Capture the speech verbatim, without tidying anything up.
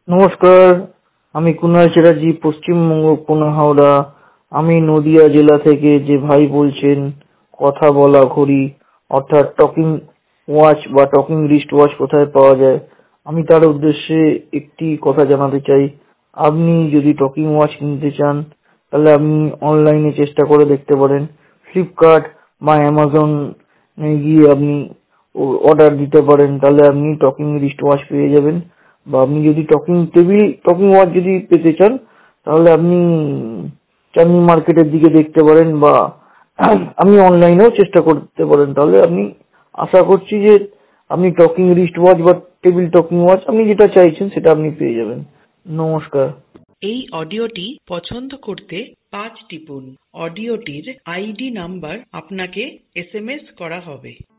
নমস্কার, আমি কুনাল চ্যাটার্জি, পশ্চিমবঙ্গ, পুনে হাওড়া। আমি নদিয়া জেলা থেকে যে ভাই বলছেন কথা বলা ঘড়ি অর্থাৎ টকিং ওয়াচ বা টকিং রিস্ট ওয়াচ কোথায় পাওয়া যায়, আমি তার উদ্দেশ্যে একটি কথা জানাতে চাই। আপনি যদি টকিং ওয়াচ কিনতে চান তাহলে আপনি অনলাইনে চেষ্টা করে দেখতে পারেন। ফ্লিপকার্ট বা অ্যামাজন গিয়ে আপনি অর্ডার দিতে পারেন, তাহলে আপনি টকিং রিস্ট ওয়াচ পেয়ে যাবেন। বা আপনি যদি টকিং টেবিল টকিং ওয়াচ যদি পেতে চান তাহলে আপনি চাঁদনি মার্কেটের দিকে দেখতে পারেন, বা আপনি অনলাইনেও চেষ্টা করতে পারেন। তাহলে আপনি আশা করছি যে আপনি টকিং রিস্ট ওয়াচ বা টেবিল টকিং ওয়াচ আপনি যেটা চাইছেন সেটা আপনি পেয়ে যাবেন। নমস্কার। এই অডিওটি পছন্দ করতে পাঁচ টিপুন। অডিওটির আইডি নাম্বার আপনাকে এস এম এস করা হবে।